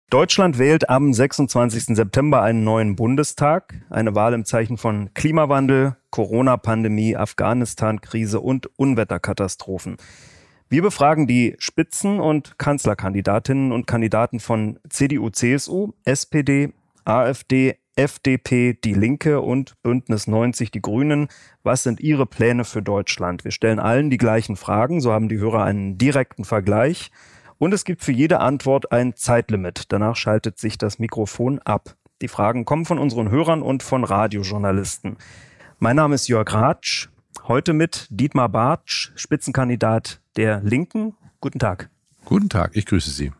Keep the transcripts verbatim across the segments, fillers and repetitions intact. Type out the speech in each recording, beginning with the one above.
Deutschland wählt am sechsundzwanzigsten September einen neuen Bundestag. Eine Wahl im Zeichen von Klimawandel, Corona-Pandemie, Afghanistan-Krise und Unwetterkatastrophen. Wir befragen die Spitzen- und Kanzlerkandidatinnen und Kandidaten von C D U C S U, S P D, AfD, F D P, Die Linke und Bündnis neunzig Die Grünen. Was sind ihre Pläne für Deutschland? Wir stellen allen die gleichen Fragen, so haben die Hörer einen direkten Vergleich. Und es gibt für jede Antwort ein Zeitlimit. Danach schaltet sich das Mikrofon ab. Die Fragen kommen von unseren Hörern und von Radiojournalisten. Mein Name ist Jörg Ratsch. Heute mit Dietmar Bartsch, Spitzenkandidat der Linken. Guten Tag. Guten Tag, ich grüße Sie.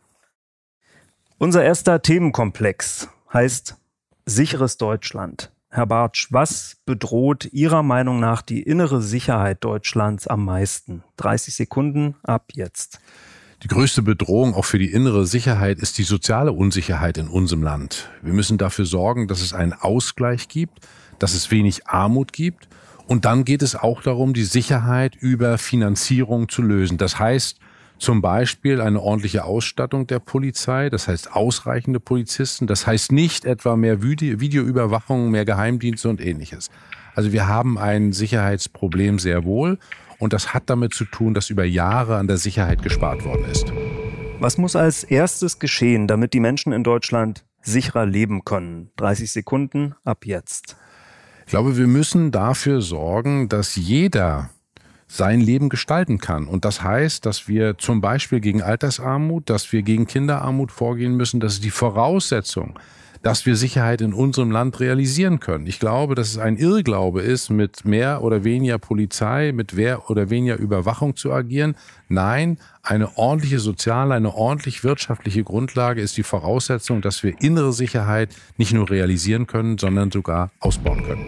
Unser erster Themenkomplex heißt sicheres Deutschland. Herr Bartsch, was bedroht Ihrer Meinung nach die innere Sicherheit Deutschlands am meisten? dreißig Sekunden ab jetzt. Die größte Bedrohung auch für die innere Sicherheit ist die soziale Unsicherheit in unserem Land. Wir müssen dafür sorgen, dass es einen Ausgleich gibt, dass es wenig Armut gibt. Und dann geht es auch darum, die Sicherheit über Finanzierung zu lösen. Das heißt zum Beispiel eine ordentliche Ausstattung der Polizei, das heißt ausreichende Polizisten, das heißt nicht etwa mehr Video- Videoüberwachung, mehr Geheimdienste und Ähnliches. Also wir haben ein Sicherheitsproblem sehr wohl. Und das hat damit zu tun, dass über Jahre an der Sicherheit gespart worden ist. Was muss als erstes geschehen, damit die Menschen in Deutschland sicherer leben können? dreißig Sekunden ab jetzt. Ich glaube, wir müssen dafür sorgen, dass jeder sein Leben gestalten kann. Und das heißt, dass wir zum Beispiel gegen Altersarmut, dass wir gegen Kinderarmut vorgehen müssen. Das ist die Voraussetzung, dass wir Sicherheit in unserem Land realisieren können. Ich glaube, dass es ein Irrglaube ist, mit mehr oder weniger Polizei, mit mehr oder weniger Überwachung zu agieren. Nein, eine ordentliche soziale, eine ordentlich wirtschaftliche Grundlage ist die Voraussetzung, dass wir innere Sicherheit nicht nur realisieren können, sondern sogar ausbauen können.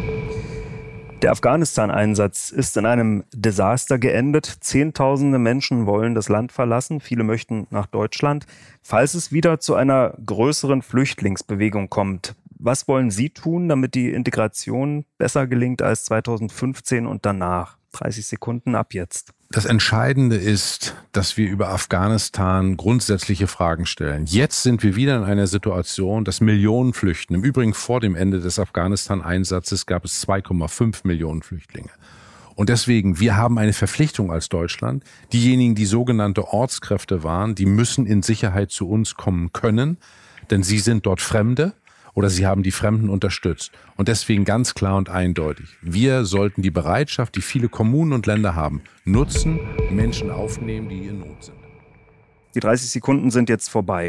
Der Afghanistan-Einsatz ist in einem Desaster geendet. Zehntausende Menschen wollen das Land verlassen. Viele möchten nach Deutschland. Falls es wieder zu einer größeren Flüchtlingsbewegung kommt, was wollen Sie tun, damit die Integration besser gelingt als zweitausendfünfzehn und danach? dreißig Sekunden ab jetzt. Das Entscheidende ist, dass wir über Afghanistan grundsätzliche Fragen stellen. Jetzt sind wir wieder in einer Situation, dass Millionen flüchten. Im Übrigen vor dem Ende des Afghanistan-Einsatzes gab es zwei Komma fünf Millionen Flüchtlinge. Und deswegen, wir haben eine Verpflichtung als Deutschland. Diejenigen, die sogenannte Ortskräfte waren, die müssen in Sicherheit zu uns kommen können, denn sie sind dort Fremde. Oder sie haben die Fremden unterstützt. Und deswegen ganz klar und eindeutig, wir sollten die Bereitschaft, die viele Kommunen und Länder haben, nutzen, Menschen aufnehmen, die in Not sind. Die dreißig Sekunden sind jetzt vorbei.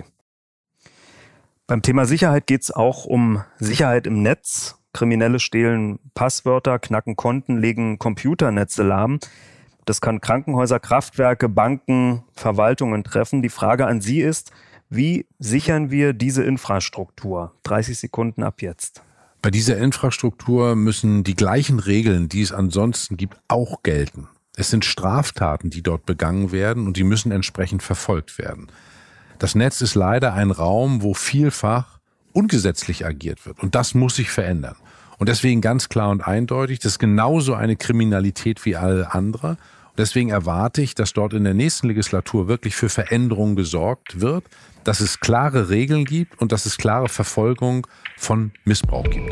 Beim Thema Sicherheit geht es auch um Sicherheit im Netz. Kriminelle stehlen Passwörter, knacken Konten, legen Computernetze lahm. Das kann Krankenhäuser, Kraftwerke, Banken, Verwaltungen treffen. Die Frage an Sie ist, wie sichern wir diese Infrastruktur? dreißig Sekunden ab jetzt. Bei dieser Infrastruktur müssen die gleichen Regeln, die es ansonsten gibt, auch gelten. Es sind Straftaten, die dort begangen werden und die müssen entsprechend verfolgt werden. Das Netz ist leider ein Raum, wo vielfach ungesetzlich agiert wird und das muss sich verändern. Und deswegen ganz klar und eindeutig, das ist genauso eine Kriminalität wie alle andere. Deswegen erwarte ich, dass dort in der nächsten Legislatur wirklich für Veränderungen gesorgt wird, dass es klare Regeln gibt und dass es klare Verfolgung von Missbrauch gibt.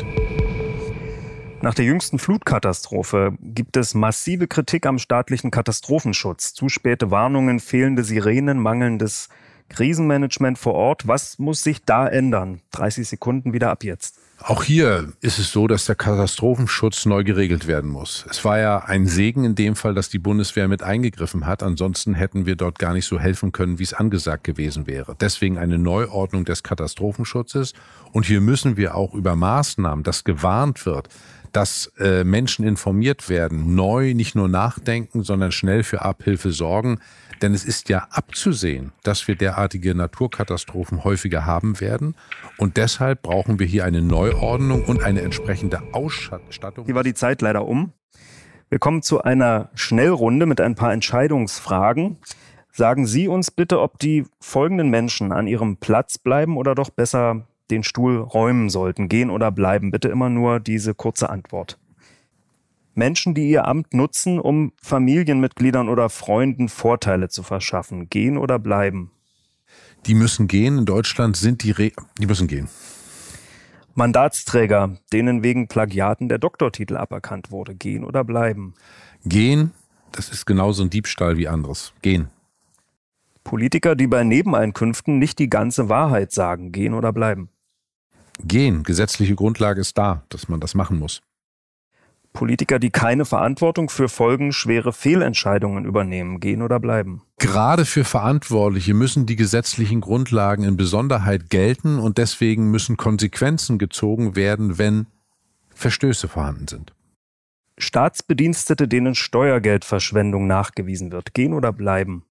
Nach der jüngsten Flutkatastrophe gibt es massive Kritik am staatlichen Katastrophenschutz. Zu späte Warnungen, fehlende Sirenen, mangelndes Krisenmanagement vor Ort. Was muss sich da ändern? dreißig Sekunden wieder ab jetzt. Auch hier ist es so, dass der Katastrophenschutz neu geregelt werden muss. Es war ja ein Segen in dem Fall, dass die Bundeswehr mit eingegriffen hat. Ansonsten hätten wir dort gar nicht so helfen können, wie es angesagt gewesen wäre. Deswegen eine Neuordnung des Katastrophenschutzes. Und hier müssen wir auch über Maßnahmen, dass gewarnt wird, dass äh, Menschen informiert werden, neu nicht nur nachdenken, sondern schnell für Abhilfe sorgen. Denn es ist ja abzusehen, dass wir derartige Naturkatastrophen häufiger haben werden. Und deshalb brauchen wir hier eine Neuordnung und eine entsprechende Ausstattung. Hier war die Zeit leider um. Wir kommen zu einer Schnellrunde mit ein paar Entscheidungsfragen. Sagen Sie uns bitte, ob die folgenden Menschen an ihrem Platz bleiben oder doch besser den Stuhl räumen sollten. Gehen oder bleiben. Bitte immer nur diese kurze Antwort. Menschen, die ihr Amt nutzen, um Familienmitgliedern oder Freunden Vorteile zu verschaffen. Gehen oder bleiben? Die müssen gehen. In Deutschland sind die, Re- die müssen gehen. Mandatsträger, denen wegen Plagiaten der Doktortitel aberkannt wurde, gehen oder bleiben? Gehen, das ist genauso ein Diebstahl wie anderes. Gehen. Politiker, die bei Nebeneinkünften nicht die ganze Wahrheit sagen, gehen oder bleiben? Gehen. Gesetzliche Grundlage ist da, dass man das machen muss. Politiker, die keine Verantwortung für folgenschwere Fehlentscheidungen übernehmen, gehen oder bleiben? Gerade für Verantwortliche müssen die gesetzlichen Grundlagen in Besonderheit gelten und deswegen müssen Konsequenzen gezogen werden, wenn Verstöße vorhanden sind. Staatsbedienstete, denen Steuergeldverschwendung nachgewiesen wird, gehen oder bleiben?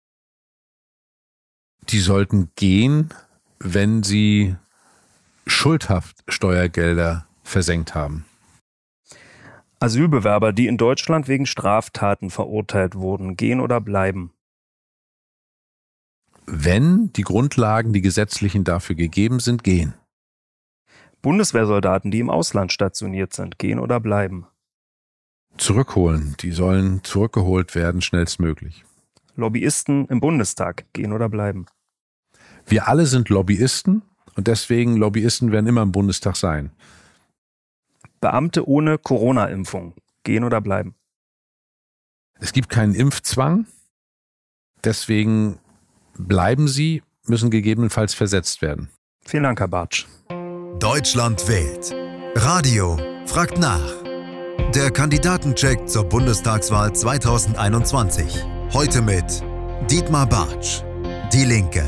Die sollten gehen, wenn sie schuldhaft Steuergelder versenkt haben. Asylbewerber, die in Deutschland wegen Straftaten verurteilt wurden, gehen oder bleiben? Wenn die Grundlagen, die gesetzlichen dafür gegeben sind, gehen. Bundeswehrsoldaten, die im Ausland stationiert sind, gehen oder bleiben? Zurückholen. Die sollen zurückgeholt werden, schnellstmöglich. Lobbyisten im Bundestag, gehen oder bleiben? Wir alle sind Lobbyisten und deswegen Lobbyisten werden immer im Bundestag sein. Beamte ohne Corona-Impfung, gehen oder bleiben? Es gibt keinen Impfzwang, deswegen bleiben sie, müssen gegebenenfalls versetzt werden. Vielen Dank, Herr Bartsch. Deutschland wählt. Radio fragt nach. Der Kandidatencheck zur Bundestagswahl zweitausendeinundzwanzig. Heute mit Dietmar Bartsch, Die Linke.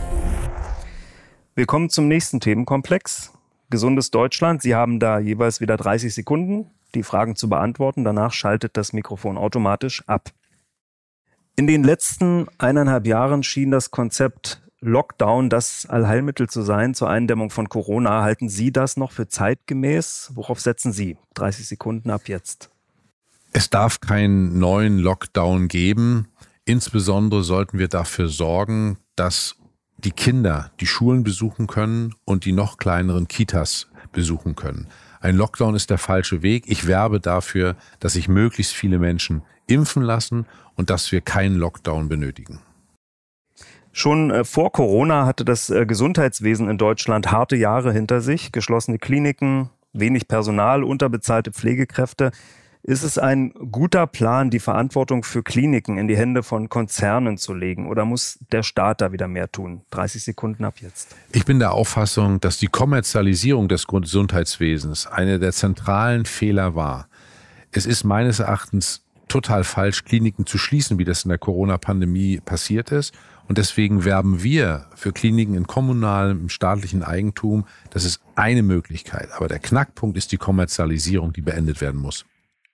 Wir kommen zum nächsten Themenkomplex. Gesundes Deutschland. Sie haben da jeweils wieder dreißig Sekunden, die Fragen zu beantworten. Danach schaltet das Mikrofon automatisch ab. In den letzten eineinhalb Jahren schien das Konzept Lockdown das Allheilmittel zu sein zur Eindämmung von Corona. Halten Sie das noch für zeitgemäß? Worauf setzen Sie? dreißig Sekunden ab jetzt. Es darf keinen neuen Lockdown geben. Insbesondere sollten wir dafür sorgen, dass die Kinder die Schulen besuchen können und die noch kleineren Kitas besuchen können. Ein Lockdown ist der falsche Weg. Ich werbe dafür, dass sich möglichst viele Menschen impfen lassen und dass wir keinen Lockdown benötigen. Schon äh, vor Corona hatte das äh, Gesundheitswesen in Deutschland harte Jahre hinter sich. Geschlossene Kliniken, wenig Personal, unterbezahlte Pflegekräfte. Ist es ein guter Plan, die Verantwortung für Kliniken in die Hände von Konzernen zu legen? Oder muss der Staat da wieder mehr tun? dreißig Sekunden ab jetzt. Ich bin der Auffassung, dass die Kommerzialisierung des Gesundheitswesens einer der zentralen Fehler war. Es ist meines Erachtens total falsch, Kliniken zu schließen, wie das in der Corona-Pandemie passiert ist. Und deswegen werben wir für Kliniken in kommunalem, im staatlichen Eigentum. Das ist eine Möglichkeit. Aber der Knackpunkt ist die Kommerzialisierung, die beendet werden muss.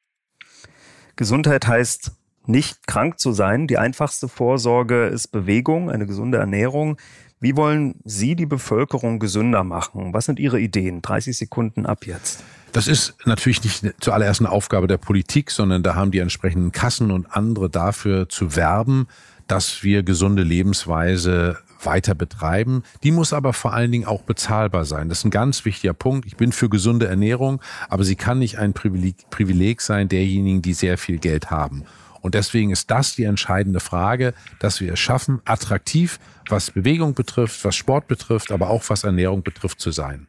Gesundheit heißt, nicht krank zu sein. Die einfachste Vorsorge ist Bewegung, eine gesunde Ernährung. Wie wollen Sie die Bevölkerung gesünder machen? Was sind Ihre Ideen? dreißig Sekunden ab jetzt. Das ist natürlich nicht zuallererst eine Aufgabe der Politik, sondern da haben die entsprechenden Kassen und andere dafür zu werben, dass wir gesunde Lebensweise weiter betreiben. Die muss aber vor allen Dingen auch bezahlbar sein. Das ist ein ganz wichtiger Punkt. Ich bin für gesunde Ernährung, aber sie kann nicht ein Privileg, Privileg sein derjenigen, die sehr viel Geld haben. Und deswegen ist das die entscheidende Frage, dass wir es schaffen, attraktiv, was Bewegung betrifft, was Sport betrifft, aber auch was Ernährung betrifft, zu sein.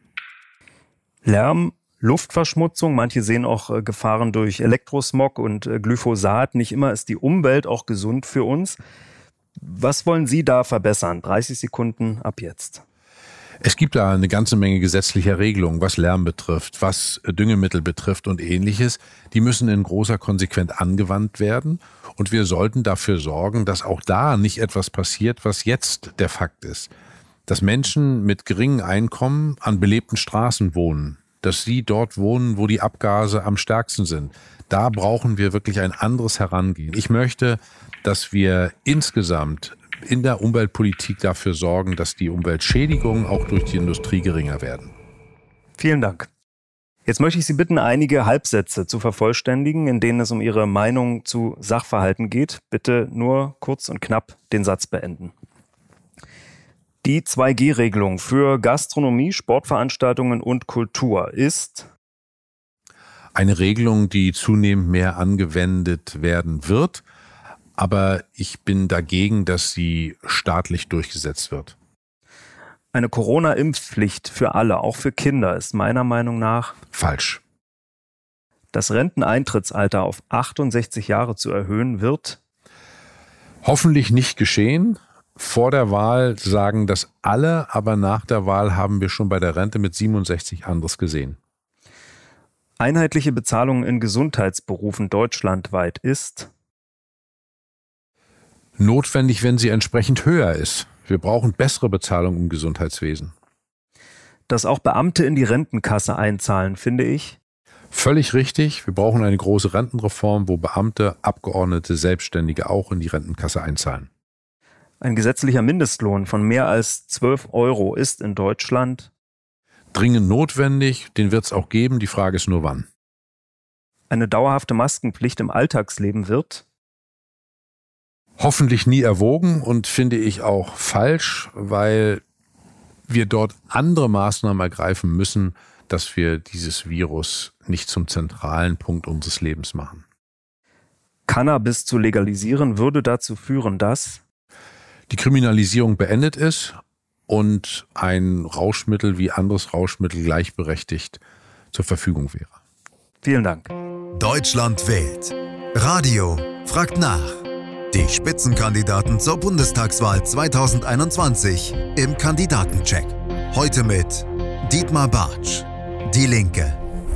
Lärm, Luftverschmutzung, manche sehen auch äh, Gefahren durch Elektrosmog und äh, Glyphosat. Nicht immer ist die Umwelt auch gesund für uns. Was wollen Sie da verbessern? dreißig Sekunden ab jetzt. Es gibt da eine ganze Menge gesetzlicher Regelungen, was Lärm betrifft, was Düngemittel betrifft und Ähnliches. Die müssen in großer Konsequenz angewandt werden. Und wir sollten dafür sorgen, dass auch da nicht etwas passiert, was jetzt der Fakt ist. Dass Menschen mit geringem Einkommen an belebten Straßen wohnen. Dass sie dort wohnen, wo die Abgase am stärksten sind. Da brauchen wir wirklich ein anderes Herangehen. Ich möchte, dass wir insgesamt in der Umweltpolitik dafür sorgen, dass die Umweltschädigungen auch durch die Industrie geringer werden. Vielen Dank. Jetzt möchte ich Sie bitten, einige Halbsätze zu vervollständigen, in denen es um Ihre Meinung zu Sachverhalten geht. Bitte nur kurz und knapp den Satz beenden. Die zwei G Regelung für Gastronomie, Sportveranstaltungen und Kultur ist eine Regelung, die zunehmend mehr angewendet werden wird. Aber ich bin dagegen, dass sie staatlich durchgesetzt wird. Eine Corona-Impfpflicht für alle, auch für Kinder, ist meiner Meinung nach falsch. Das Renteneintrittsalter auf achtundsechzig Jahre zu erhöhen, wird hoffentlich nicht geschehen. Vor der Wahl sagen das alle, aber nach der Wahl haben wir schon bei der Rente mit siebenundsechzig anderes gesehen. Einheitliche Bezahlung in Gesundheitsberufen deutschlandweit ist notwendig, wenn sie entsprechend höher ist. Wir brauchen bessere Bezahlung im Gesundheitswesen. Dass auch Beamte in die Rentenkasse einzahlen, finde ich völlig richtig. Wir brauchen eine große Rentenreform, wo Beamte, Abgeordnete, Selbstständige auch in die Rentenkasse einzahlen. Ein gesetzlicher Mindestlohn von mehr als zwölf Euro ist in Deutschland dringend notwendig. Den wird es auch geben. Die Frage ist nur, wann. Eine dauerhafte Maskenpflicht im Alltagsleben wird hoffentlich nie erwogen und finde ich auch falsch, weil wir dort andere Maßnahmen ergreifen müssen, dass wir dieses Virus nicht zum zentralen Punkt unseres Lebens machen. Cannabis zu legalisieren würde dazu führen, dass die Kriminalisierung beendet ist und ein Rauschmittel wie anderes Rauschmittel gleichberechtigt zur Verfügung wäre. Vielen Dank. Deutschland wählt. Radio fragt nach. Die Spitzenkandidaten zur Bundestagswahl zweitausendeinundzwanzig im Kandidatencheck. Heute mit Dietmar Bartsch, Die Linke.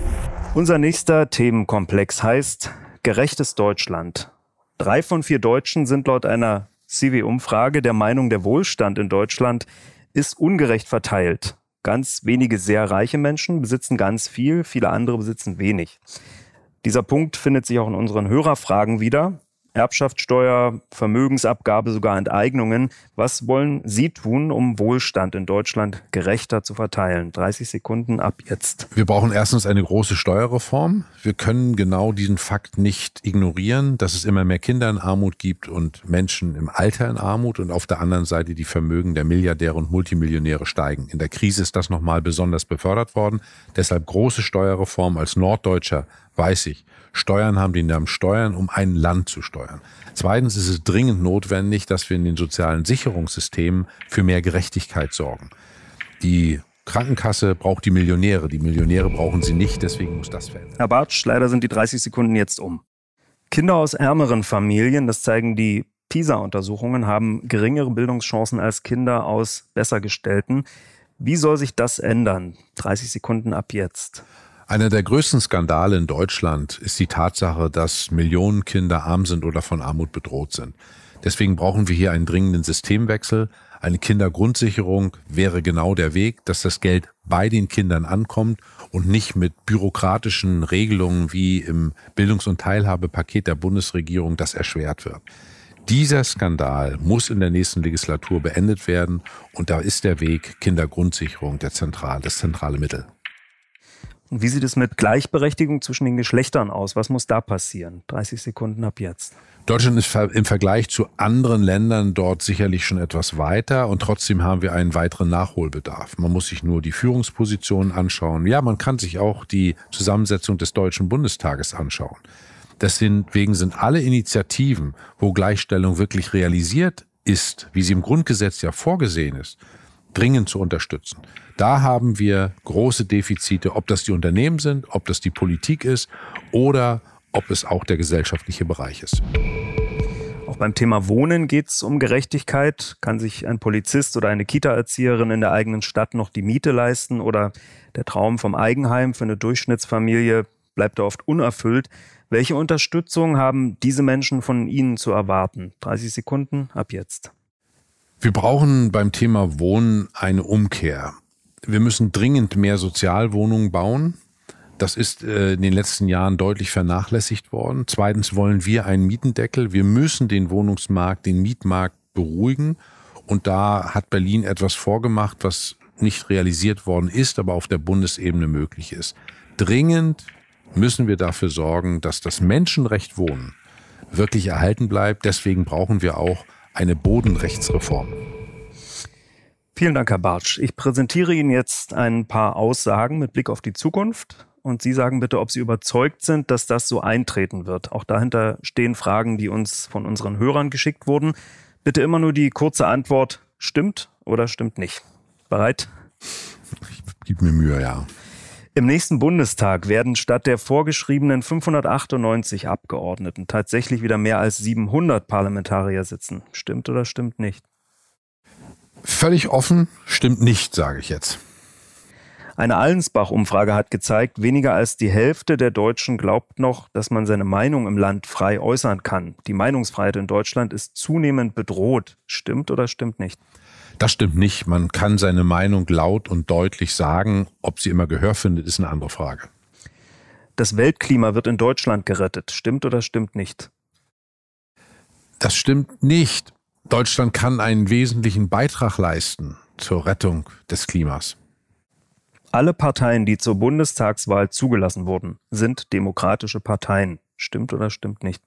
Unser nächster Themenkomplex heißt Gerechtes Deutschland. Drei von vier Deutschen sind laut einer C W-Umfrage der Meinung, der Wohlstand in Deutschland ist ungerecht verteilt. Ganz wenige sehr reiche Menschen besitzen ganz viel, viele andere besitzen wenig. Dieser Punkt findet sich auch in unseren Hörerfragen wieder. Erbschaftssteuer, Vermögensabgabe, sogar Enteignungen. Was wollen Sie tun, um Wohlstand in Deutschland gerechter zu verteilen? dreißig Sekunden ab jetzt. Wir brauchen erstens eine große Steuerreform. Wir können genau diesen Fakt nicht ignorieren, dass es immer mehr Kinder in Armut gibt und Menschen im Alter in Armut und auf der anderen Seite die Vermögen der Milliardäre und Multimillionäre steigen. In der Krise ist das nochmal besonders befördert worden. Deshalb große Steuerreform. Als Norddeutscher weiß ich, Steuern haben den Namen Steuern, um ein Land zu steuern. Zweitens ist es dringend notwendig, dass wir in den sozialen Sicherungssystemen für mehr Gerechtigkeit sorgen. Die Krankenkasse braucht die Millionäre, die Millionäre brauchen sie nicht, deswegen muss das verändern. Herr Bartsch, leider sind die dreißig Sekunden jetzt um. Kinder aus ärmeren Familien, das zeigen die PISA-Untersuchungen, haben geringere Bildungschancen als Kinder aus Bessergestellten. Wie soll sich das ändern? dreißig Sekunden ab jetzt. Einer der größten Skandale in Deutschland ist die Tatsache, dass Millionen Kinder arm sind oder von Armut bedroht sind. Deswegen brauchen wir hier einen dringenden Systemwechsel. Eine Kindergrundsicherung wäre genau der Weg, dass das Geld bei den Kindern ankommt und nicht mit bürokratischen Regelungen wie im Bildungs- und Teilhabepaket der Bundesregierung das erschwert wird. Dieser Skandal muss in der nächsten Legislatur beendet werden und da ist der Weg Kindergrundsicherung der Zentral, das zentrale Mittel. Und wie sieht es mit Gleichberechtigung zwischen den Geschlechtern aus? Was muss da passieren? dreißig Sekunden ab jetzt. Deutschland ist im Vergleich zu anderen Ländern dort sicherlich schon etwas weiter und trotzdem haben wir einen weiteren Nachholbedarf. Man muss sich nur die Führungspositionen anschauen. Ja, man kann sich auch die Zusammensetzung des Deutschen Bundestages anschauen. Deswegen sind alle Initiativen, wo Gleichstellung wirklich realisiert ist, wie sie im Grundgesetz ja vorgesehen ist, dringend zu unterstützen. Da haben wir große Defizite, ob das die Unternehmen sind, ob das die Politik ist oder ob es auch der gesellschaftliche Bereich ist. Auch beim Thema Wohnen geht es um Gerechtigkeit. Kann sich ein Polizist oder eine Kita-Erzieherin in der eigenen Stadt noch die Miete leisten oder der Traum vom Eigenheim für eine Durchschnittsfamilie bleibt da oft unerfüllt. Welche Unterstützung haben diese Menschen von Ihnen zu erwarten? dreißig Sekunden ab jetzt. Wir brauchen beim Thema Wohnen eine Umkehr. Wir müssen dringend mehr Sozialwohnungen bauen. Das ist in den letzten Jahren deutlich vernachlässigt worden. Zweitens wollen wir einen Mietendeckel. Wir müssen den Wohnungsmarkt, den Mietmarkt beruhigen. Und da hat Berlin etwas vorgemacht, was nicht realisiert worden ist, aber auf der Bundesebene möglich ist. Dringend müssen wir dafür sorgen, dass das Menschenrecht Wohnen wirklich erhalten bleibt. Deswegen brauchen wir auch eine Bodenrechtsreform. Vielen Dank, Herr Bartsch. Ich präsentiere Ihnen jetzt ein paar Aussagen mit Blick auf die Zukunft. Und Sie sagen bitte, ob Sie überzeugt sind, dass das so eintreten wird. Auch dahinter stehen Fragen, die uns von unseren Hörern geschickt wurden. Bitte immer nur die kurze Antwort, stimmt oder stimmt nicht. Bereit? Ich gebe mir Mühe, ja. Im nächsten Bundestag werden statt der vorgeschriebenen fünfhundertachtundneunzig Abgeordneten tatsächlich wieder mehr als siebenhundert Parlamentarier sitzen. Stimmt oder stimmt nicht? Völlig offen, stimmt nicht, sage ich jetzt. Eine Allensbach-Umfrage hat gezeigt, weniger als die Hälfte der Deutschen glaubt noch, dass man seine Meinung im Land frei äußern kann. Die Meinungsfreiheit in Deutschland ist zunehmend bedroht. Stimmt oder stimmt nicht? Das stimmt nicht. Man kann seine Meinung laut und deutlich sagen. Ob sie immer Gehör findet, ist eine andere Frage. Das Weltklima wird in Deutschland gerettet. Stimmt oder stimmt nicht? Das stimmt nicht. Deutschland kann einen wesentlichen Beitrag leisten zur Rettung des Klimas. Alle Parteien, die zur Bundestagswahl zugelassen wurden, sind demokratische Parteien. Stimmt oder stimmt nicht?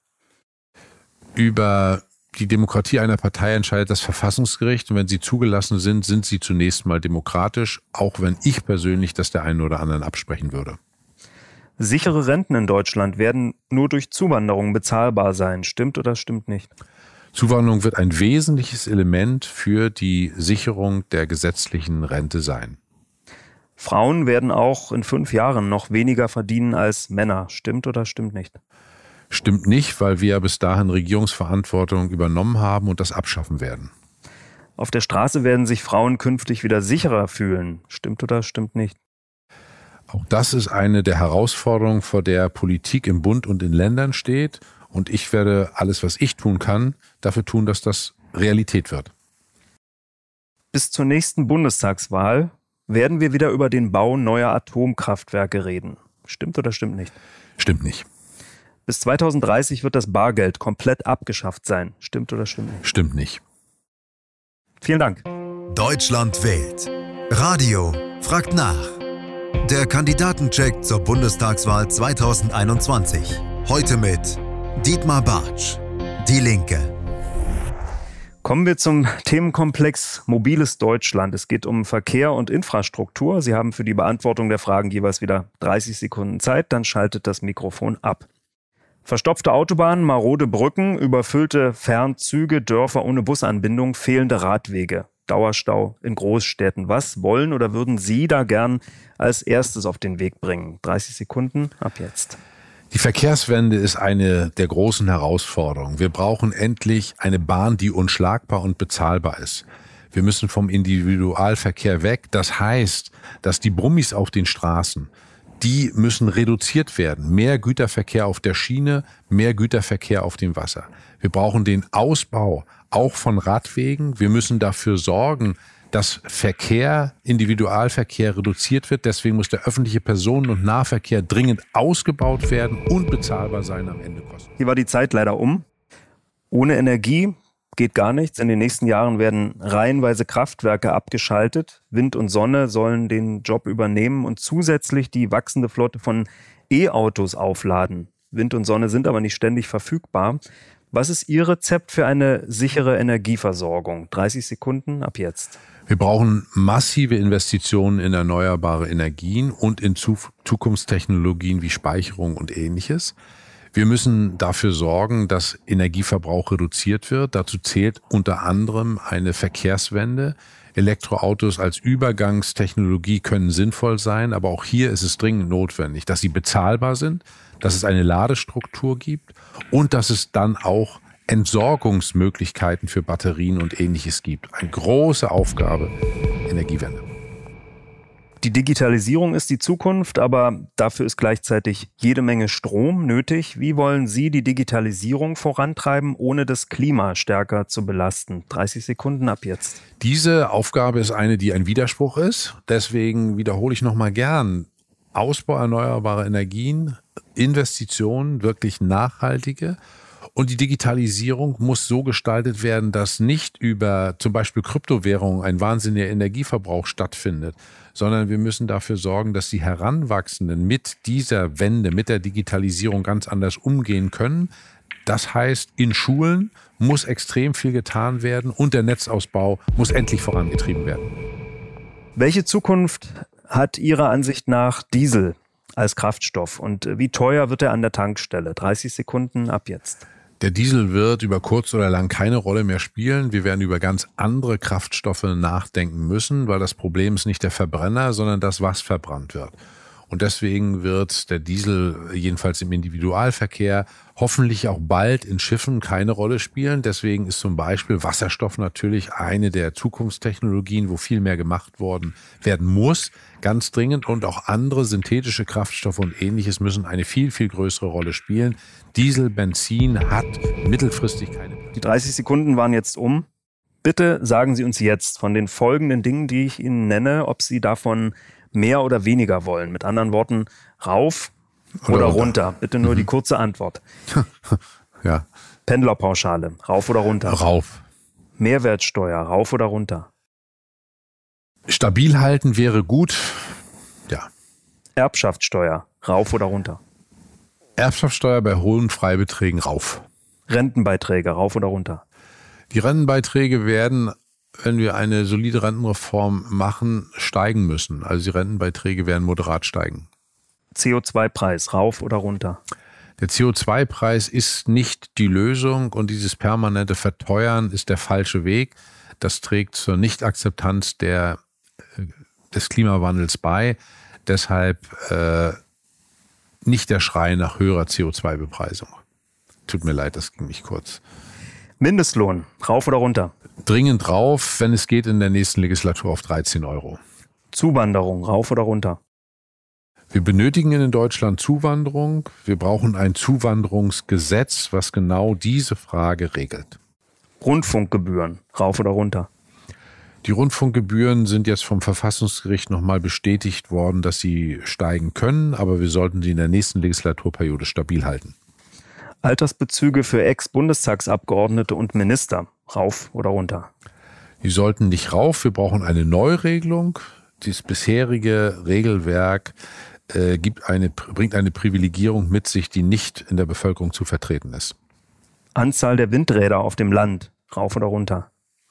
Über die Demokratie einer Partei entscheidet das Verfassungsgericht. Und wenn sie zugelassen sind, sind sie zunächst mal demokratisch, auch wenn ich persönlich das der einen oder anderen absprechen würde. Sichere Renten in Deutschland werden nur durch Zuwanderung bezahlbar sein. Stimmt oder stimmt nicht? Zuwanderung wird ein wesentliches Element für die Sicherung der gesetzlichen Rente sein. Frauen werden auch in fünf Jahren noch weniger verdienen als Männer. Stimmt oder stimmt nicht? Stimmt nicht, weil wir bis dahin Regierungsverantwortung übernommen haben und das abschaffen werden. Auf der Straße werden sich Frauen künftig wieder sicherer fühlen. Stimmt oder stimmt nicht? Auch das ist eine der Herausforderungen, vor der Politik im Bund und in Ländern steht. Und ich werde alles, was ich tun kann, dafür tun, dass das Realität wird. Bis zur nächsten Bundestagswahl werden wir wieder über den Bau neuer Atomkraftwerke reden. Stimmt oder stimmt nicht? Stimmt nicht. Bis zweitausenddreißig wird das Bargeld komplett abgeschafft sein. Stimmt oder stimmt nicht? Stimmt nicht. Vielen Dank. Deutschland wählt. Radio fragt nach. Der Kandidatencheck zur Bundestagswahl zweitausendeinundzwanzig. Heute mit Dietmar Bartsch, Die Linke. Kommen wir zum Themenkomplex Mobiles Deutschland. Es geht um Verkehr und Infrastruktur. Sie haben für die Beantwortung der Fragen jeweils wieder dreißig Sekunden Zeit, dann schaltet das Mikrofon ab. Verstopfte Autobahnen, marode Brücken, überfüllte Fernzüge, Dörfer ohne Busanbindung, fehlende Radwege, Dauerstau in Großstädten. Was wollen oder würden Sie da gern als erstes auf den Weg bringen? dreißig Sekunden ab jetzt. Die Verkehrswende ist eine der großen Herausforderungen. Wir brauchen endlich eine Bahn, die unschlagbar und bezahlbar ist. Wir müssen vom Individualverkehr weg. Das heißt, dass die Brummis auf den Straßen, die müssen reduziert werden. Mehr Güterverkehr auf der Schiene, mehr Güterverkehr auf dem Wasser. Wir brauchen den Ausbau auch von Radwegen. Wir müssen dafür sorgen, dass Verkehr, Individualverkehr reduziert wird. Deswegen muss der öffentliche Personen- und Nahverkehr dringend ausgebaut werden und bezahlbar sein, am Ende kosten. Hier war die Zeit leider um. Ohne Energie geht gar nichts. In den nächsten Jahren werden reihenweise Kraftwerke abgeschaltet. Wind und Sonne sollen den Job übernehmen und zusätzlich die wachsende Flotte von E-Autos aufladen. Wind und Sonne sind aber nicht ständig verfügbar. Was ist Ihr Rezept für eine sichere Energieversorgung? dreißig Sekunden ab jetzt. Wir brauchen massive Investitionen in erneuerbare Energien und in Zukunftstechnologien wie Speicherung und Ähnliches. Wir müssen dafür sorgen, dass Energieverbrauch reduziert wird. Dazu zählt unter anderem eine Verkehrswende. Elektroautos als Übergangstechnologie können sinnvoll sein, aber auch hier ist es dringend notwendig, dass sie bezahlbar sind, dass es eine Ladestruktur gibt und dass es dann auch Entsorgungsmöglichkeiten für Batterien und Ähnliches gibt. Eine große Aufgabe, Energiewende. Die Digitalisierung ist die Zukunft, aber dafür ist gleichzeitig jede Menge Strom nötig. Wie wollen Sie die Digitalisierung vorantreiben, ohne das Klima stärker zu belasten? dreißig Sekunden ab jetzt. Diese Aufgabe ist eine, die ein Widerspruch ist. Deswegen wiederhole ich nochmal gern. Ausbau erneuerbarer Energien, Investitionen, wirklich nachhaltige. Und die Digitalisierung muss so gestaltet werden, dass nicht über zum Beispiel Kryptowährungen ein wahnsinniger Energieverbrauch stattfindet, sondern wir müssen dafür sorgen, dass die Heranwachsenden mit dieser Wende, mit der Digitalisierung ganz anders umgehen können. Das heißt, in Schulen muss extrem viel getan werden und der Netzausbau muss endlich vorangetrieben werden. Welche Zukunft hat Ihrer Ansicht nach Diesel als Kraftstoff und wie teuer wird er an der Tankstelle? dreißig Sekunden ab jetzt. Der Diesel wird über kurz oder lang keine Rolle mehr spielen. Wir werden über ganz andere Kraftstoffe nachdenken müssen, weil das Problem ist nicht der Verbrenner, sondern das, was verbrannt wird. Und deswegen wird der Diesel jedenfalls im Individualverkehr hoffentlich auch bald in Schiffen keine Rolle spielen. Deswegen ist zum Beispiel Wasserstoff natürlich eine der Zukunftstechnologien, wo viel mehr gemacht worden werden muss, ganz dringend. Und auch andere synthetische Kraftstoffe und Ähnliches müssen eine viel, viel größere Rolle spielen. Diesel, Benzin hat mittelfristig keine... Die dreißig Sekunden waren jetzt um. Bitte sagen Sie uns jetzt von den folgenden Dingen, die ich Ihnen nenne, ob Sie davon mehr oder weniger wollen. Mit anderen Worten, rauf oder, oder runter. runter. Bitte nur mhm. die kurze Antwort. Ja. Pendlerpauschale, rauf oder runter? Rauf. Mehrwertsteuer, rauf oder runter? Stabil halten wäre gut, ja. Erbschaftssteuer, rauf oder runter? Erbschaftssteuer bei hohen Freibeträgen rauf. Rentenbeiträge, rauf oder runter? Die Rentenbeiträge werden, wenn wir eine solide Rentenreform machen, steigen müssen. Also die Rentenbeiträge werden moderat steigen. C O zwei Preis, rauf oder runter? Der C O zwei Preis ist nicht die Lösung und dieses permanente Verteuern ist der falsche Weg. Das trägt zur Nichtakzeptanz der, des Klimawandels bei. Deshalb äh, nicht der Schrei nach höherer C O zwei Bepreisung. Tut mir leid, das ging nicht kurz. Mindestlohn, rauf oder runter? Dringend rauf, wenn es geht in der nächsten Legislatur auf dreizehn Euro. Zuwanderung, rauf oder runter? Wir benötigen in Deutschland Zuwanderung. Wir brauchen ein Zuwanderungsgesetz, was genau diese Frage regelt. Rundfunkgebühren, rauf oder runter? Die Rundfunkgebühren sind jetzt vom Verfassungsgericht nochmal bestätigt worden, dass sie steigen können, aber wir sollten sie in der nächsten Legislaturperiode stabil halten. Altersbezüge für Ex-Bundestagsabgeordnete und Minister, rauf oder runter? Die sollten nicht rauf, wir brauchen eine Neuregelung. Das bisherige Regelwerk äh, gibt eine, bringt eine Privilegierung mit sich, die nicht in der Bevölkerung zu vertreten ist. Anzahl der Windräder auf dem Land, rauf oder runter?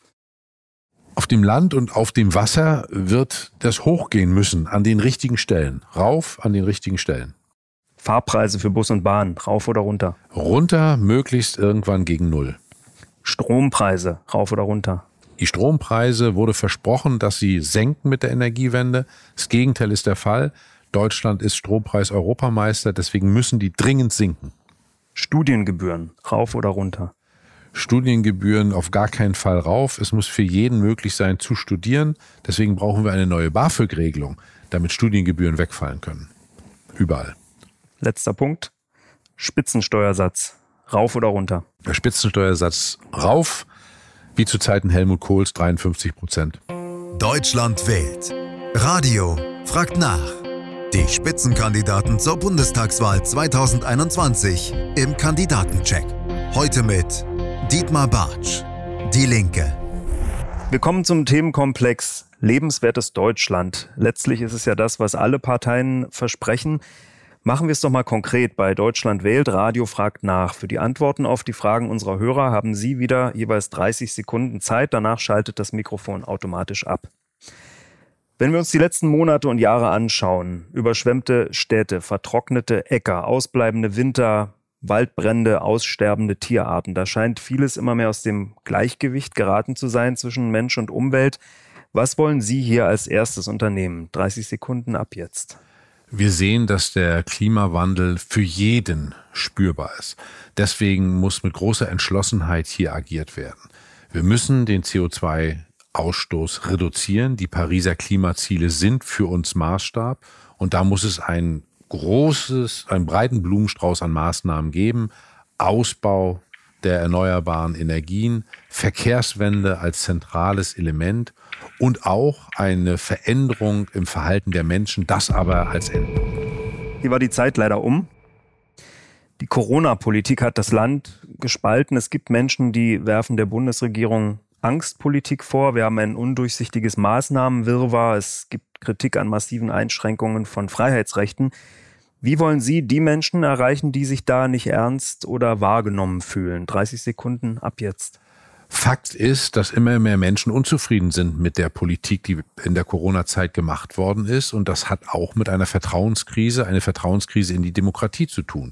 Auf dem Land und auf dem Wasser wird das hochgehen müssen, an den richtigen Stellen. Rauf an den richtigen Stellen. Fahrpreise für Bus und Bahn, rauf oder runter? Runter, möglichst irgendwann gegen Null. Strompreise, rauf oder runter? Die Strompreise wurde versprochen, dass sie senken mit der Energiewende. Das Gegenteil ist der Fall. Deutschland ist Strompreis-Europameister, deswegen müssen die dringend sinken. Studiengebühren, rauf oder runter? Studiengebühren auf gar keinen Fall rauf. Es muss für jeden möglich sein zu studieren. Deswegen brauchen wir eine neue BAföG-Regelung, damit Studiengebühren wegfallen können. Überall. Letzter Punkt. Spitzensteuersatz, rauf oder runter? Der Spitzensteuersatz rauf, wie zu Zeiten Helmut Kohls dreiundfünfzig Prozent. Deutschland wählt. Radio fragt nach. Die Spitzenkandidaten zur Bundestagswahl zwanzig einundzwanzig im Kandidatencheck. Heute mit Dietmar Bartsch, Die Linke. Wir kommen zum Themenkomplex lebenswertes Deutschland. Letztlich ist es ja das, was alle Parteien versprechen. Machen wir es doch mal konkret bei Deutschland wählt. Radio fragt nach. Für die Antworten auf die Fragen unserer Hörer haben Sie wieder jeweils dreißig Sekunden Zeit. Danach schaltet das Mikrofon automatisch ab. Wenn wir uns die letzten Monate und Jahre anschauen, überschwemmte Städte, vertrocknete Äcker, ausbleibende Winter, Waldbrände, aussterbende Tierarten, da scheint vieles immer mehr aus dem Gleichgewicht geraten zu sein zwischen Mensch und Umwelt. Was wollen Sie hier als erstes unternehmen? dreißig Sekunden ab jetzt. Wir sehen, dass der Klimawandel für jeden spürbar ist. Deswegen muss mit großer Entschlossenheit hier agiert werden. Wir müssen den C O zwei Ausstoß reduzieren. Die Pariser Klimaziele sind für uns Maßstab. Und da muss es ein großes, einen breiten Blumenstrauß an Maßnahmen geben. Ausbau der erneuerbaren Energien, Verkehrswende als zentrales Element und auch eine Veränderung im Verhalten der Menschen, das aber als Endpunkt. Hier war die Zeit leider um. Die Corona-Politik hat das Land gespalten. Es gibt Menschen, die werfen der Bundesregierung Angstpolitik vor. Wir haben ein undurchsichtiges Maßnahmenwirrwarr. Es gibt Kritik an massiven Einschränkungen von Freiheitsrechten. Wie wollen Sie die Menschen erreichen, die sich da nicht ernst oder wahrgenommen fühlen? dreißig Sekunden ab jetzt. Fakt ist, dass immer mehr Menschen unzufrieden sind mit der Politik, die in der Corona-Zeit gemacht worden ist. Und das hat auch mit einer Vertrauenskrise, eine Vertrauenskrise in die Demokratie zu tun.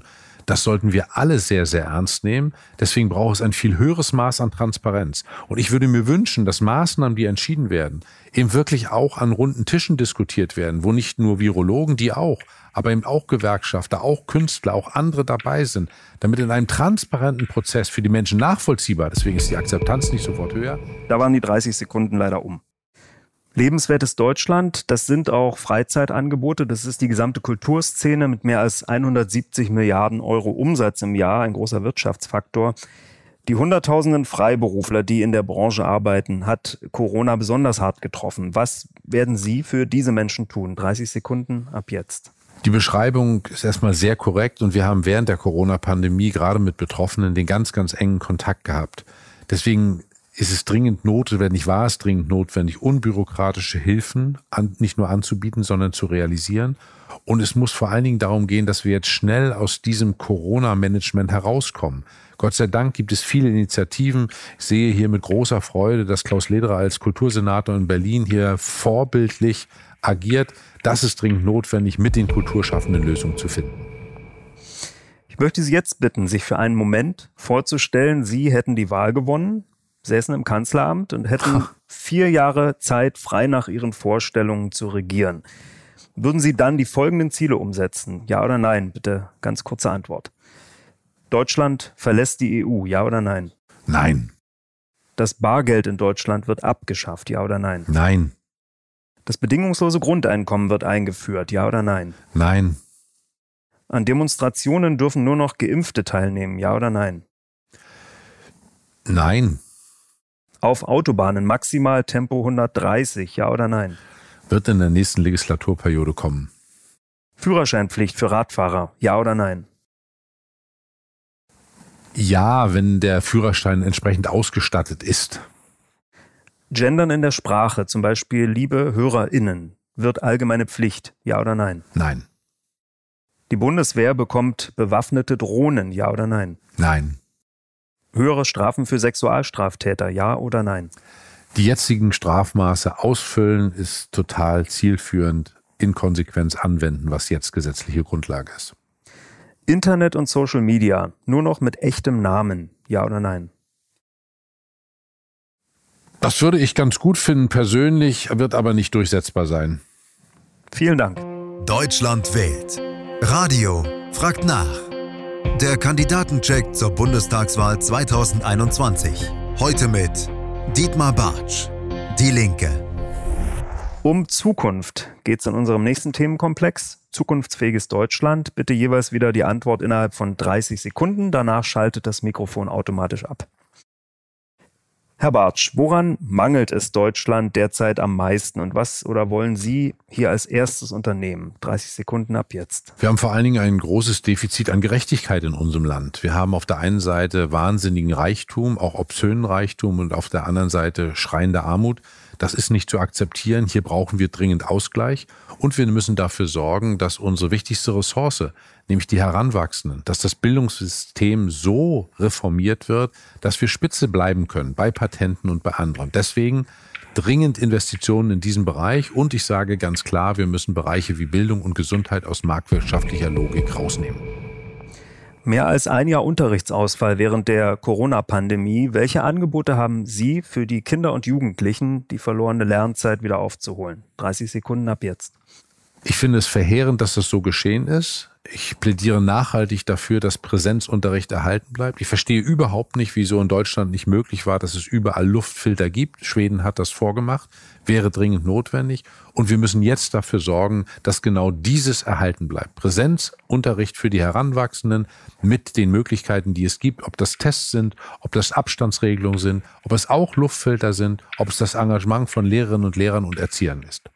Das sollten wir alle sehr, sehr ernst nehmen. Deswegen braucht es ein viel höheres Maß an Transparenz. Und ich würde mir wünschen, dass Maßnahmen, die entschieden werden, eben wirklich auch an runden Tischen diskutiert werden, wo nicht nur Virologen, die auch, aber eben auch Gewerkschafter, auch Künstler, auch andere dabei sind, damit in einem transparenten Prozess für die Menschen nachvollziehbar, deswegen ist die Akzeptanz nicht sofort höher. Da waren die dreißig Sekunden leider um. Lebenswertes Deutschland, das sind auch Freizeitangebote, das ist die gesamte Kulturszene mit mehr als hundertsiebzig Milliarden Euro Umsatz im Jahr, ein großer Wirtschaftsfaktor. Die Hunderttausenden Freiberufler, die in der Branche arbeiten, hat Corona besonders hart getroffen. Was werden Sie für diese Menschen tun? dreißig Sekunden ab jetzt. Die Beschreibung ist erstmal sehr korrekt und wir haben während der Corona-Pandemie gerade mit Betroffenen den ganz, ganz engen Kontakt gehabt. Deswegen ist es dringend notwendig, war es dringend notwendig, unbürokratische Hilfen an, nicht nur anzubieten, sondern zu realisieren. Und es muss vor allen Dingen darum gehen, dass wir jetzt schnell aus diesem Corona-Management herauskommen. Gott sei Dank gibt es viele Initiativen. Ich sehe hier mit großer Freude, dass Klaus Lederer als Kultursenator in Berlin hier vorbildlich agiert. Das ist dringend notwendig, mit den Kulturschaffenden Lösungen zu finden. Ich möchte Sie jetzt bitten, sich für einen Moment vorzustellen, Sie hätten die Wahl gewonnen, säßen im Kanzleramt und hätten vier Jahre Zeit, frei nach Ihren Vorstellungen zu regieren. Würden Sie dann die folgenden Ziele umsetzen? Ja oder nein? Bitte ganz kurze Antwort. Deutschland verlässt die E U. Ja oder nein? Nein. Das Bargeld in Deutschland wird abgeschafft. Ja oder nein? Nein. Das bedingungslose Grundeinkommen wird eingeführt. Ja oder nein? Nein. An Demonstrationen dürfen nur noch Geimpfte teilnehmen. Ja oder nein? Nein. Auf Autobahnen maximal Tempo hundertdreißig, ja oder nein? Wird in der nächsten Legislaturperiode kommen. Führerscheinpflicht für Radfahrer, ja oder nein? Ja, wenn der Führerschein entsprechend ausgestattet ist. Gendern in der Sprache, zum Beispiel liebe HörerInnen, wird allgemeine Pflicht, ja oder nein? Nein. Die Bundeswehr bekommt bewaffnete Drohnen, ja oder nein? Nein. Höhere Strafen für Sexualstraftäter, ja oder nein? Die jetzigen Strafmaße ausfüllen ist total zielführend, in Konsequenz anwenden, was jetzt gesetzliche Grundlage ist. Internet und Social Media, nur noch mit echtem Namen, ja oder nein? Das würde ich ganz gut finden persönlich, wird aber nicht durchsetzbar sein. Vielen Dank. Deutschland wählt. Radio fragt nach. Der Kandidatencheck zur Bundestagswahl zweitausendeinundzwanzig. Heute mit Dietmar Bartsch, Die Linke. Um Zukunft geht es in unserem nächsten Themenkomplex. Zukunftsfähiges Deutschland. Bitte jeweils wieder die Antwort innerhalb von dreißig Sekunden. Danach schaltet das Mikrofon automatisch ab. Herr Bartsch, woran mangelt es Deutschland derzeit am meisten und was oder wollen Sie hier als erstes unternehmen? dreißig Sekunden ab jetzt. Wir haben vor allen Dingen ein großes Defizit an Gerechtigkeit in unserem Land. Wir haben auf der einen Seite wahnsinnigen Reichtum, auch obszönen Reichtum und auf der anderen Seite schreiende Armut. Das ist nicht zu akzeptieren. Hier brauchen wir dringend Ausgleich und wir müssen dafür sorgen, dass unsere wichtigste Ressource, nämlich die Heranwachsenden, dass das Bildungssystem so reformiert wird, dass wir Spitze bleiben können bei Patenten und bei anderen. Deswegen dringend Investitionen in diesen Bereich und ich sage ganz klar, wir müssen Bereiche wie Bildung und Gesundheit aus marktwirtschaftlicher Logik rausnehmen. Mehr als ein Jahr Unterrichtsausfall während der Corona-Pandemie. Welche Angebote haben Sie für die Kinder und Jugendlichen, die verlorene Lernzeit wieder aufzuholen? dreißig Sekunden ab jetzt. Ich finde es verheerend, dass das so geschehen ist. Ich plädiere nachhaltig dafür, dass Präsenzunterricht erhalten bleibt. Ich verstehe überhaupt nicht, wieso in Deutschland nicht möglich war, dass es überall Luftfilter gibt. Schweden hat das vorgemacht, wäre dringend notwendig. Und wir müssen jetzt dafür sorgen, dass genau dieses erhalten bleibt. Präsenzunterricht für die Heranwachsenden mit den Möglichkeiten, die es gibt, ob das Tests sind, ob das Abstandsregelungen sind, ob es auch Luftfilter sind, ob es das Engagement von Lehrerinnen und Lehrern und Erziehern ist.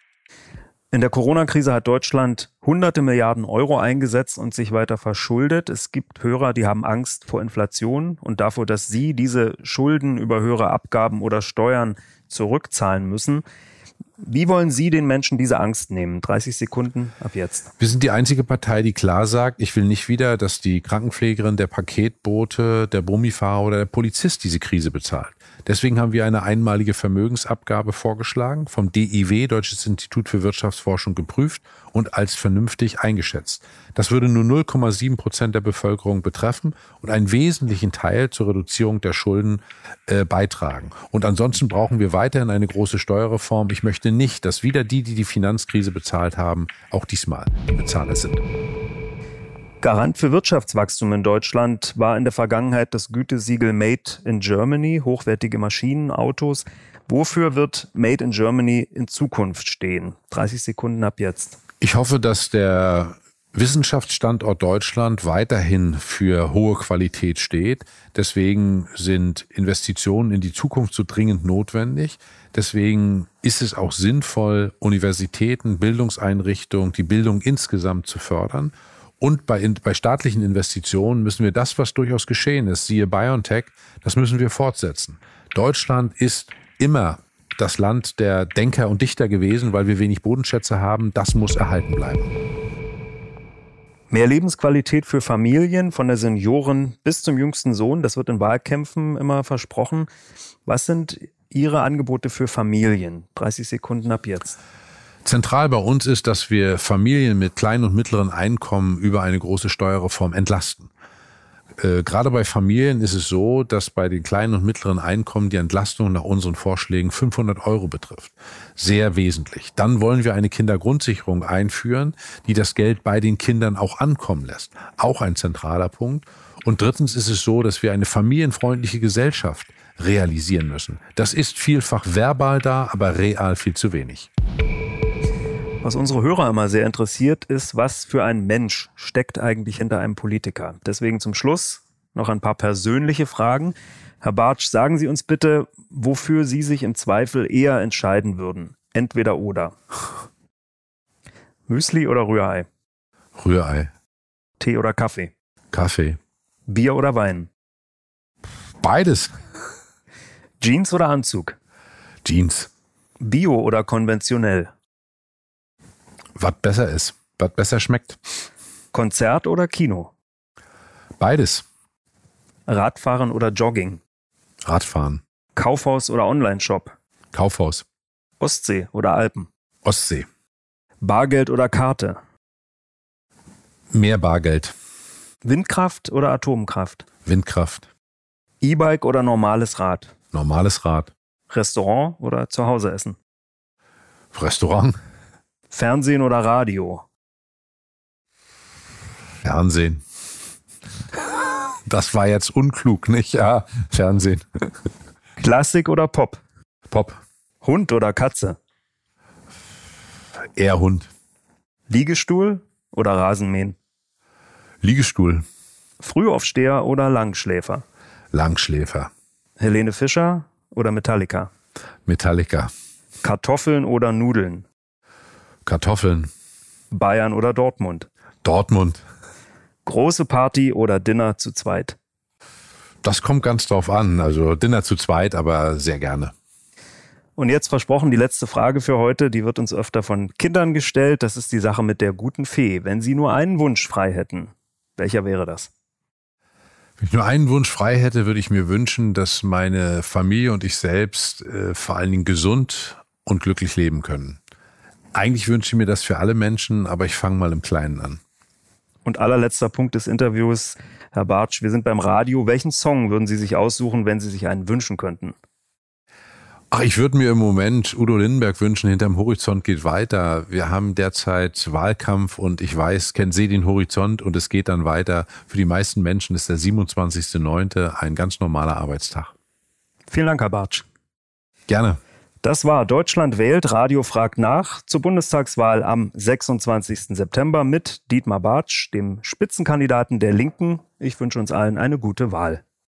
In der Corona-Krise hat Deutschland hunderte Milliarden Euro eingesetzt und sich weiter verschuldet. Es gibt Hörer, die haben Angst vor Inflation und davor, dass sie diese Schulden über höhere Abgaben oder Steuern zurückzahlen müssen. Wie wollen Sie den Menschen diese Angst nehmen? dreißig Sekunden ab jetzt. Wir sind die einzige Partei, die klar sagt, ich will nicht wieder, dass die Krankenpflegerin, der Paketbote, der Brummifahrer oder der Polizist diese Krise bezahlt. Deswegen haben wir eine einmalige Vermögensabgabe vorgeschlagen, vom D I W, Deutsches Institut für Wirtschaftsforschung, geprüft und als vernünftig eingeschätzt. Das würde nur null Komma sieben Prozent der Bevölkerung betreffen und einen wesentlichen Teil zur Reduzierung der Schulden äh, beitragen. Und ansonsten brauchen wir weiterhin eine große Steuerreform. Ich möchte nicht, dass wieder die, die die Finanzkrise bezahlt haben, auch diesmal die Bezahler sind. Garant für Wirtschaftswachstum in Deutschland war in der Vergangenheit das Gütesiegel Made in Germany, hochwertige Maschinen, Autos. Wofür wird Made in Germany in Zukunft stehen? dreißig Sekunden ab jetzt. Ich hoffe, dass der Wissenschaftsstandort Deutschland weiterhin für hohe Qualität steht. Deswegen sind Investitionen in die Zukunft so dringend notwendig. Deswegen ist es auch sinnvoll, Universitäten, Bildungseinrichtungen, die Bildung insgesamt zu fördern. Und bei, bei staatlichen Investitionen müssen wir das, was durchaus geschehen ist, siehe BioNTech, das müssen wir fortsetzen. Deutschland ist immer das Land der Denker und Dichter gewesen, weil wir wenig Bodenschätze haben. Das muss erhalten bleiben. Mehr Lebensqualität für Familien, von der Senioren bis zum jüngsten Sohn, das wird in Wahlkämpfen immer versprochen. Was sind Ihre Angebote für Familien? dreißig Sekunden ab jetzt. Zentral bei uns ist, dass wir Familien mit kleinen und mittleren Einkommen über eine große Steuerreform entlasten. Äh, gerade bei Familien ist es so, dass bei den kleinen und mittleren Einkommen die Entlastung nach unseren Vorschlägen fünfhundert Euro betrifft. Sehr wesentlich. Dann wollen wir eine Kindergrundsicherung einführen, die das Geld bei den Kindern auch ankommen lässt. Auch ein zentraler Punkt. Und drittens ist es so, dass wir eine familienfreundliche Gesellschaft realisieren müssen. Das ist vielfach verbal da, aber real viel zu wenig. Was unsere Hörer immer sehr interessiert, ist, was für ein Mensch steckt eigentlich hinter einem Politiker. Deswegen zum Schluss noch ein paar persönliche Fragen. Herr Bartsch, sagen Sie uns bitte, wofür Sie sich im Zweifel eher entscheiden würden. Entweder oder. Müsli oder Rührei? Rührei. Tee oder Kaffee? Kaffee. Bier oder Wein? Beides. Jeans oder Anzug? Jeans. Bio oder konventionell? Was besser ist, was besser schmeckt. Konzert oder Kino? Beides. Radfahren oder Jogging? Radfahren. Kaufhaus oder Onlineshop? Kaufhaus. Ostsee oder Alpen? Ostsee. Bargeld oder Karte? Mehr Bargeld. Windkraft oder Atomkraft? Windkraft. E-Bike oder normales Rad? Normales Rad. Restaurant oder zu Hause essen? Restaurant. Fernsehen oder Radio? Fernsehen. Das war jetzt unklug, nicht? Ja, Fernsehen. Klassik oder Pop? Pop. Hund oder Katze? Eher Hund. Liegestuhl oder Rasenmähen? Liegestuhl. Frühaufsteher oder Langschläfer? Langschläfer. Helene Fischer oder Metallica? Metallica. Kartoffeln oder Nudeln? Kartoffeln. Bayern oder Dortmund? Dortmund. Große Party oder Dinner zu zweit? Das kommt ganz drauf an. Also Dinner zu zweit, aber sehr gerne. Und jetzt versprochen, die letzte Frage für heute, die wird uns öfter von Kindern gestellt. Das ist die Sache mit der guten Fee. Wenn Sie nur einen Wunsch frei hätten, welcher wäre das? Wenn ich nur einen Wunsch frei hätte, würde ich mir wünschen, dass meine Familie und ich selbst äh, vor allen Dingen gesund und glücklich leben können. Eigentlich wünsche ich mir das für alle Menschen, aber ich fange mal im Kleinen an. Und allerletzter Punkt des Interviews, Herr Bartsch, wir sind beim Radio. Welchen Song würden Sie sich aussuchen, wenn Sie sich einen wünschen könnten? Ach, ich würde mir im Moment Udo Lindenberg wünschen, hinterm Horizont geht weiter. Wir haben derzeit Wahlkampf und ich weiß, kennt Sie den Horizont und es geht dann weiter. Für die meisten Menschen ist der siebenundzwanzigster neunte ein ganz normaler Arbeitstag. Vielen Dank, Herr Bartsch. Gerne. Das war Deutschland wählt, Radio fragt nach zur Bundestagswahl am sechsundzwanzigsten September mit Dietmar Bartsch, dem Spitzenkandidaten der Linken. Ich wünsche uns allen eine gute Wahl.